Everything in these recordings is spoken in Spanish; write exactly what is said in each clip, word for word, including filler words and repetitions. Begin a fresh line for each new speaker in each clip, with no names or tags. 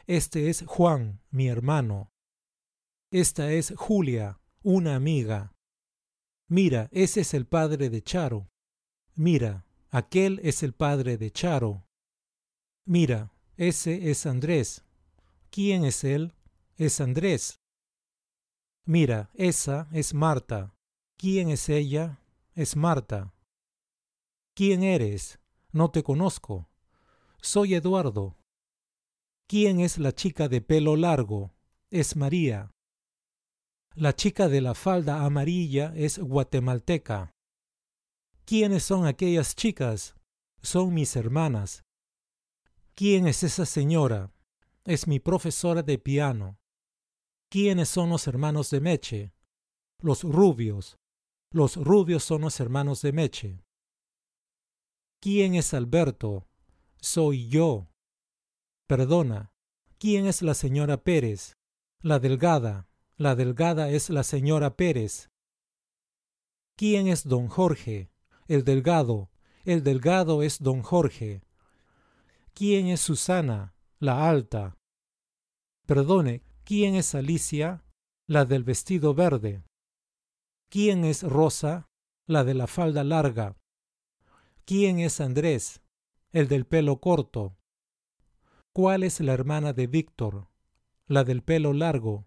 Este es Juan, mi hermano. Esta es Julia, una amiga. Mira, ese es el padre de Charo. Mira, aquel es el padre de Charo. Mira, ese es Andrés. ¿Quién es él? Es Andrés. Mira, esa es Marta. ¿Quién es ella? Es Marta. ¿Quién eres? No te conozco. Soy Eduardo. ¿Quién es la chica de pelo largo? Es María. La chica de la falda amarilla es guatemalteca. ¿Quiénes son aquellas chicas? Son mis hermanas. ¿Quién es esa señora? Es mi profesora de piano. ¿Quiénes son los hermanos de Meche? Los rubios. Los rubios son los hermanos de Meche. ¿Quién es Alberto? Soy yo. Perdona, ¿quién es la señora Pérez? La delgada. La delgada es la señora Pérez. ¿Quién es don Jorge? El delgado. El delgado es don Jorge. ¿Quién es Susana? La alta. Perdone, ¿quién es Alicia? La del vestido verde. ¿Quién es Rosa? La de la falda larga. ¿Quién es Andrés? El del pelo corto. ¿Cuál es la hermana de Víctor? La del pelo largo.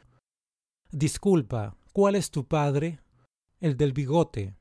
Disculpa, ¿cuál es tu padre? El del bigote.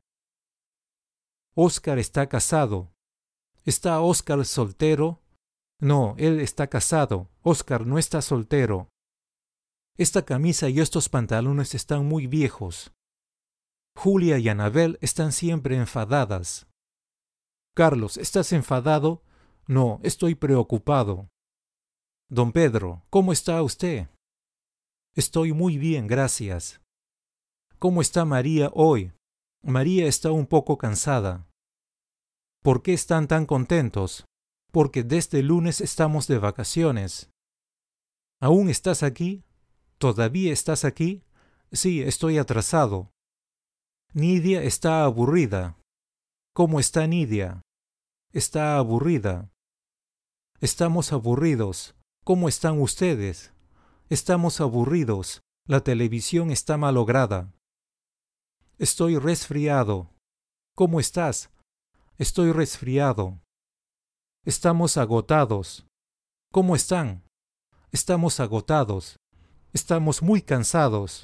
Óscar está casado. ¿Está Óscar soltero? No, él está casado. Óscar no está soltero. Esta camisa y estos pantalones están muy viejos. Julia y Anabel están siempre enfadadas. Carlos, ¿estás enfadado? No, estoy preocupado. Don Pedro, ¿cómo está usted? Estoy muy bien, gracias. ¿Cómo está María hoy? María está un poco cansada. ¿Por qué están tan contentos? Porque desde el lunes estamos de vacaciones. ¿Aún estás aquí? ¿Todavía estás aquí? Sí, estoy atrasado. Nidia está aburrida. ¿Cómo está Nidia? Está aburrida. Estamos aburridos. ¿Cómo están ustedes? Estamos aburridos. La televisión está malograda. Estoy resfriado. ¿Cómo estás? Estoy resfriado. Estamos agotados. ¿Cómo están? Estamos agotados. Estamos muy cansados.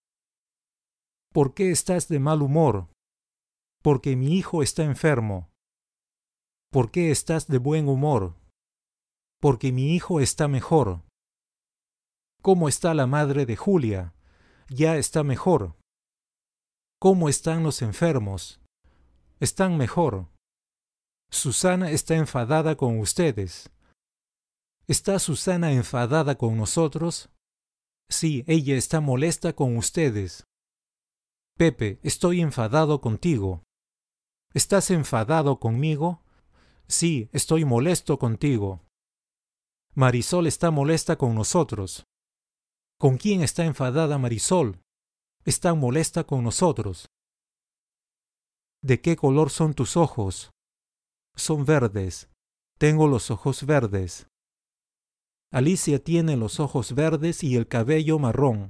¿Por qué estás de mal humor? Porque mi hijo está enfermo. ¿Por qué estás de buen humor? Porque mi hijo está mejor. ¿Cómo está la madre de Julia? Ya está mejor. ¿Cómo están los enfermos? Están mejor. Susana está enfadada con ustedes. ¿Está Susana enfadada con nosotros? Sí, ella está molesta con ustedes. Pepe, estoy enfadado contigo. ¿Estás enfadado conmigo? Sí, estoy molesto contigo. Marisol está molesta con nosotros. ¿Con quién está enfadada Marisol? Está molesta con nosotros. ¿De qué color son tus ojos? Son verdes. Tengo los ojos verdes. Alicia tiene los ojos verdes y el cabello marrón.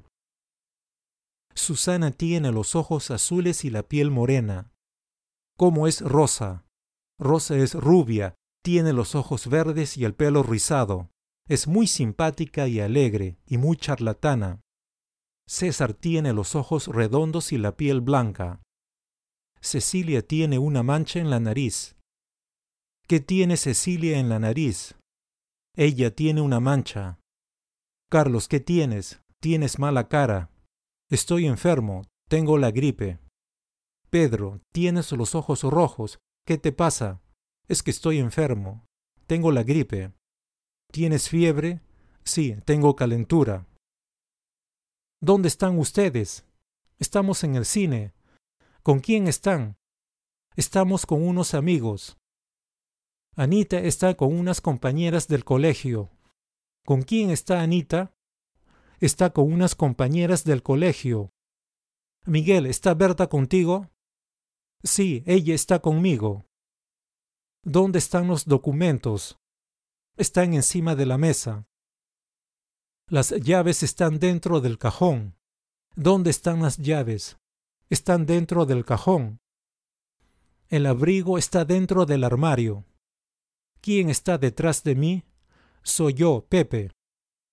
Susana tiene los ojos azules y la piel morena. ¿Cómo es Rosa? Rosa es rubia, tiene los ojos verdes y el pelo rizado. Es muy simpática y alegre, y muy charlatana. César tiene los ojos redondos y la piel blanca. Cecilia tiene una mancha en la nariz. ¿Qué tiene Cecilia en la nariz? Ella tiene una mancha. Carlos, ¿qué tienes? Tienes mala cara. Estoy enfermo, tengo la gripe. Pedro, tienes los ojos rojos. ¿Qué te pasa? Es que estoy enfermo. Tengo la gripe. ¿Tienes fiebre? Sí, tengo calentura. ¿Dónde están ustedes? Estamos en el cine. ¿Con quién están? Estamos con unos amigos. Anita está con unas compañeras del colegio. ¿Con quién está Anita? Está con unas compañeras del colegio. Miguel, ¿está Berta contigo? Sí, ella está conmigo. ¿Dónde están los documentos? Están encima de la mesa. Las llaves están dentro del cajón. ¿Dónde están las llaves? Están dentro del cajón. El abrigo está dentro del armario. ¿Quién está detrás de mí? Soy yo, Pepe.